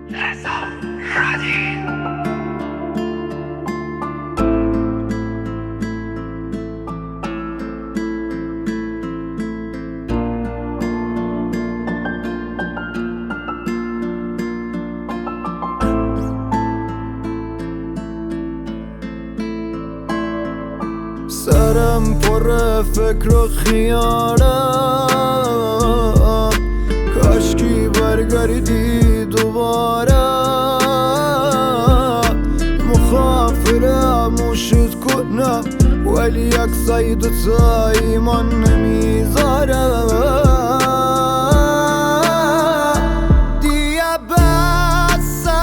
رضا رادی. سرم پر فکر و خیالم، کاشکی برگردی دوباره. مخافرموشت کنم ولی یک سعی دوتا ایمان نمیذاره. دیگه بسه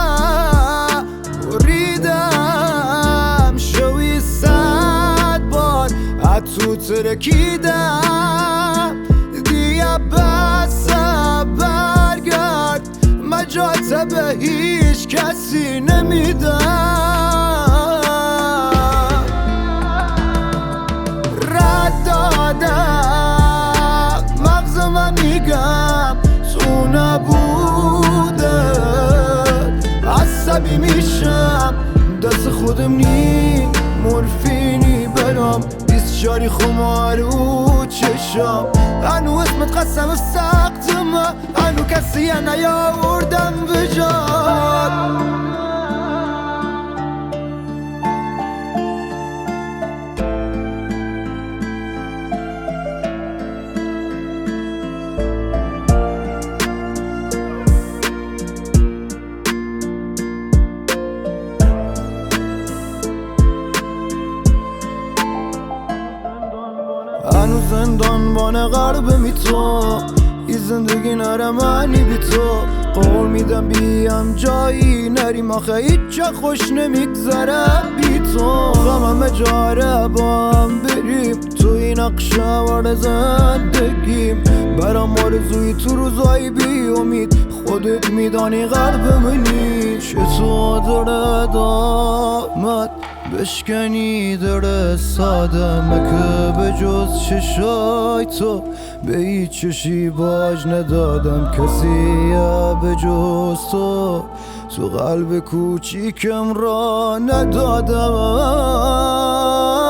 بریدم شوی صد بار تو ترکیدم. دیگه بسه برگرد مجات به هیچ کسی نمیدم. رد دادم مغزم میگم تو نبوده. عصبی میشم دست خودم نی مورفینی برام جاری خمارو چشم. هنو اسمت قسم ساختم، هنو کسی نیاوردم به جاد. هنوز زندان بانه غربه می تو، این زندگی نره معنی بی تو. قول میدم بیم جایی نریم آخه هیچ خوش نمیگذره بی تو. همه جاره با هم بریم تو این نقشه زندگیم. برام آرزوی تو روزایی بی امید، خودت میدانی غربه منی. چطور داره دامت بشکنی داره سادمه که به جز چشای تو به هیچ چشی باج ندادم کسی به جز تو. تو قلب کوچیکم را ندادم.